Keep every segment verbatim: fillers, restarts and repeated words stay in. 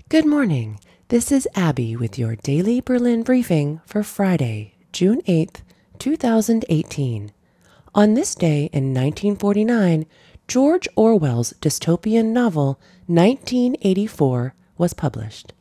Good morning. This is Abby with your daily Berlin briefing for Friday, June eighth, two thousand eighteen. On this day in nineteen forty-nine, George Orwell's dystopian novel nineteen eighty-four was published.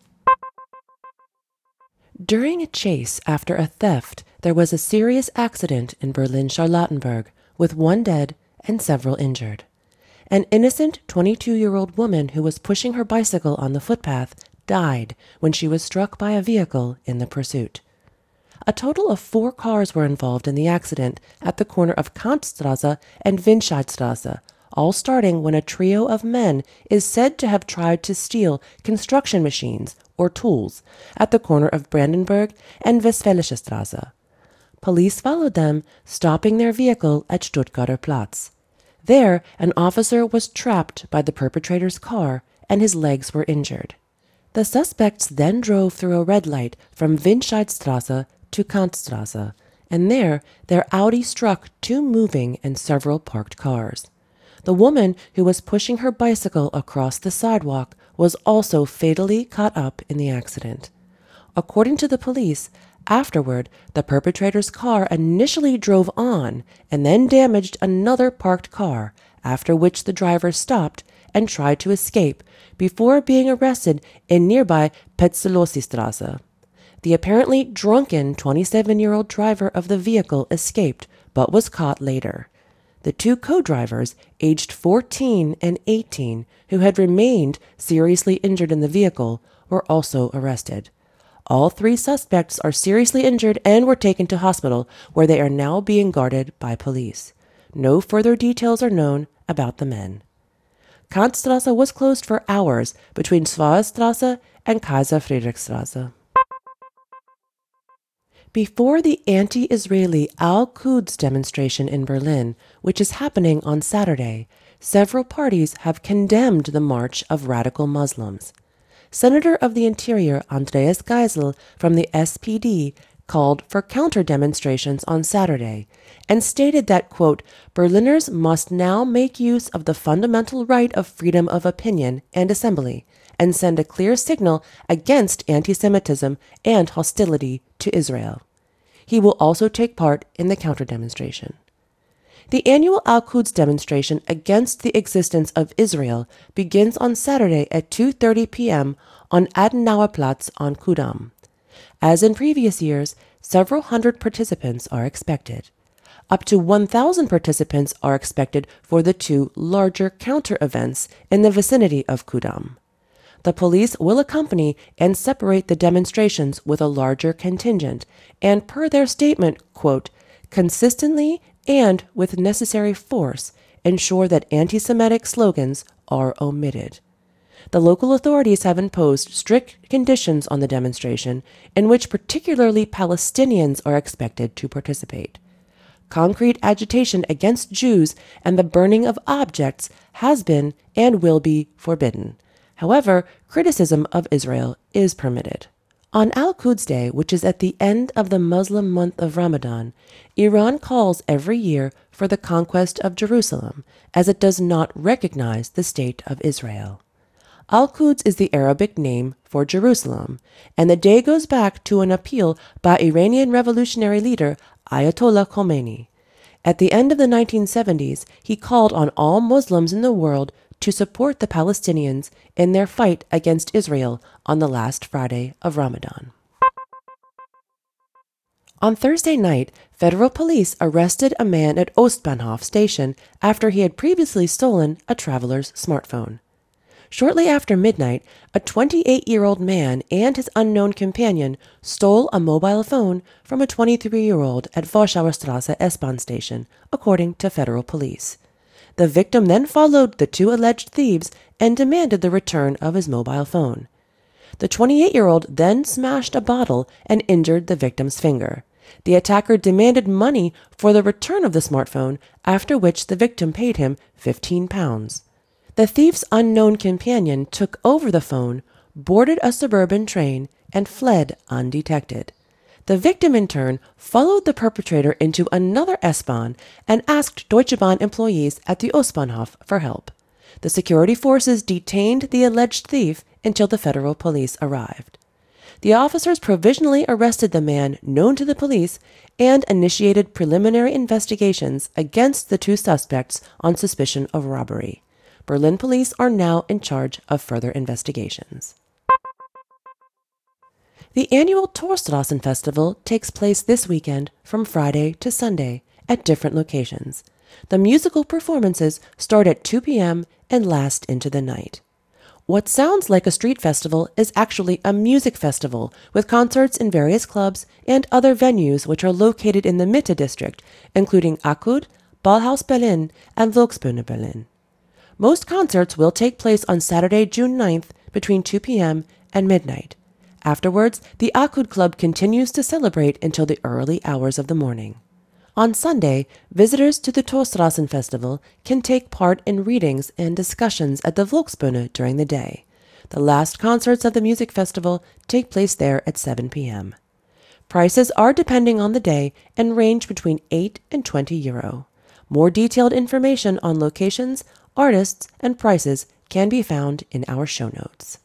During a chase after a theft, there was a serious accident in Berlin-Charlottenburg with one dead and several injured. An innocent twenty-two-year-old woman who was pushing her bicycle on the footpath died when she was struck by a vehicle in the pursuit. A total of four cars were involved in the accident at the corner of Kantstrasse and Windscheidstrasse, all starting when a trio of men is said to have tried to steal construction machines or tools at the corner of Brandenburg and Westfälische Straße. Police followed them, stopping their vehicle at Stuttgarter Platz. There, an officer was trapped by the perpetrator's car and his legs were injured. The suspects then drove through a red light from Windscheidstrasse to Kantstrasse, and there their Audi struck two moving and several parked cars. The woman who was pushing her bicycle across the sidewalk was also fatally caught up in the accident. According to the police, afterward, the perpetrator's car initially drove on and then damaged another parked car, after which the driver stopped and tried to escape before being arrested in nearby Petzolossi-Strasse. The apparently drunken twenty-seven-year-old driver of the vehicle escaped but was caught later. The two co-drivers, aged fourteen and eighteen, who had remained seriously injured in the vehicle, were also arrested. All three suspects are seriously injured and were taken to hospital, where they are now being guarded by police. No further details are known about the men. Kantstrasse was closed for hours between Schwarzstrasse and Kaiser Friedrichstrasse. Before the anti-Israeli Al-Quds demonstration in Berlin, which is happening on Saturday, several parties have condemned the march of radical Muslims. Senator of the Interior Andreas Geisel from the S P D called for counter-demonstrations on Saturday and stated that, quote, Berliners must now make use of the fundamental right of freedom of opinion and assembly and send a clear signal against anti-Semitism and hostility to Israel. He will also take part in the counter-demonstration. The annual Al-Quds demonstration against the existence of Israel begins on Saturday at two thirty p.m. on Adenauerplatz on Kudamm. As in previous years, several hundred participants are expected. Up to one thousand participants are expected for the two larger counter-events in the vicinity of Kudamm. The police will accompany and separate the demonstrations with a larger contingent, and per their statement, quote, consistently and with necessary force, ensure that anti-Semitic slogans are omitted. The local authorities have imposed strict conditions on the demonstration, in which particularly Palestinians are expected to participate. Concrete agitation against Jews and the burning of objects has been and will be forbidden. However, criticism of Israel is permitted. On Al-Quds Day, which is at the end of the Muslim month of Ramadan, Iran calls every year for the conquest of Jerusalem, as it does not recognize the state of Israel. Al-Quds is the Arabic name for Jerusalem, and the day goes back to an appeal by Iranian revolutionary leader Ayatollah Khomeini. At the end of the nineteen seventies, he called on all Muslims in the world to support the Palestinians in their fight against Israel on the last Friday of Ramadan. On Thursday night, federal police arrested a man at Ostbahnhof station after he had previously stolen a traveler's smartphone. Shortly after midnight, a twenty-eight-year-old man and his unknown companion stole a mobile phone from a twenty-three-year-old at Warschauer Strasse S-Bahn station, according to federal police. The victim then followed the two alleged thieves and demanded the return of his mobile phone. The twenty-eight-year-old then smashed a bottle and injured the victim's finger. The attacker demanded money for the return of the smartphone, after which the victim paid him fifteen pounds. The thief's unknown companion took over the phone, boarded a suburban train, and fled undetected. The victim, in turn, followed the perpetrator into another S-Bahn and asked Deutsche Bahn employees at the Ostbahnhof for help. The security forces detained the alleged thief until the federal police arrived. The officers provisionally arrested the man known to the police and initiated preliminary investigations against the two suspects on suspicion of robbery. Berlin police are now in charge of further investigations. The annual Torstrassen Festival takes place this weekend from Friday to Sunday at different locations. The musical performances start at two p.m. and last into the night. What sounds like a street festival is actually a music festival with concerts in various clubs and other venues which are located in the Mitte district, including Akud, Ballhaus Berlin, and Volksbühne Berlin. Most concerts will take place on Saturday, June ninth between two p.m. and midnight. Afterwards, the Akud Club continues to celebrate until the early hours of the morning. On Sunday, visitors to the Torstrassen Festival can take part in readings and discussions at the Volksbühne during the day. The last concerts of the music festival take place there at seven p.m. Prices are depending on the day and range between eight and twenty euro. More detailed information on locations, artists, and prices can be found in our show notes.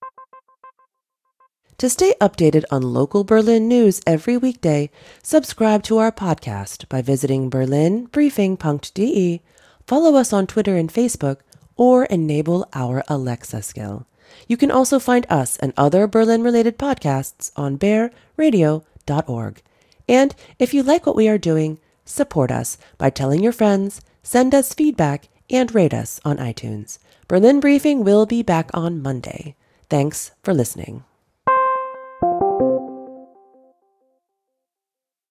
To stay updated on local Berlin news every weekday, subscribe to our podcast by visiting berlin briefing dot d e, follow us on Twitter and Facebook, or enable our Alexa skill. You can also find us and other Berlin-related podcasts on bear radio dot org. And if you like what we are doing, support us by telling your friends, send us feedback, and rate us on iTunes. Berlin Briefing will be back on Monday. Thanks for listening.